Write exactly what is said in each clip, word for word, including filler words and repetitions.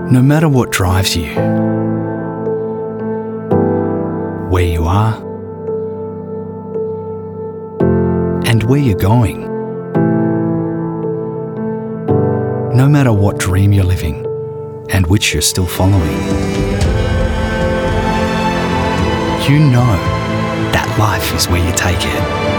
No matter what drives you, where you are, and where you're going, no matter what dream you're living and which you're still following, you know that life is where you take it.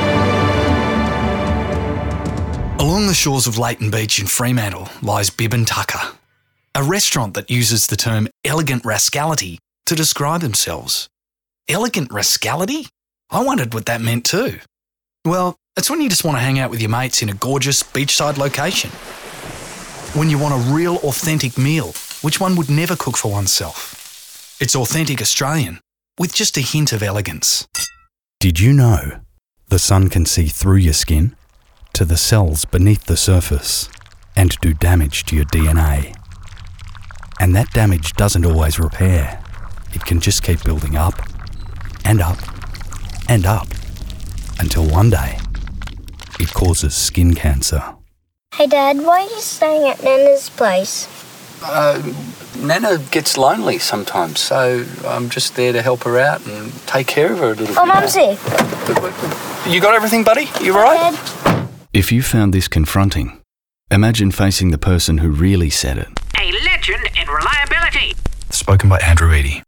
Along the shores of Leighton Beach in Fremantle lies Bib and Tucker, a restaurant that uses the term elegant rascality to describe themselves. Elegant rascality? I wondered what that meant too. Well, it's when you just want to hang out with your mates in a gorgeous beachside location. When you want a real authentic meal, which one would never cook for oneself. It's authentic Australian, with just a hint of elegance. Did you know the sun can see through your skin to the cells beneath the surface and do damage to your D N A? And that damage doesn't always repair. It can just keep building up and up and up until one day it causes skin cancer. Hey Dad, why are you staying at Nana's place? Uh, Nana gets lonely sometimes, so I'm just there to help her out and take care of her a little Oh, bit. Mum's here. You got everything, buddy? You all right? Dad. If you found this confronting, imagine facing the person who really said it. A legend in reliability. Spoken by Andrew Eady.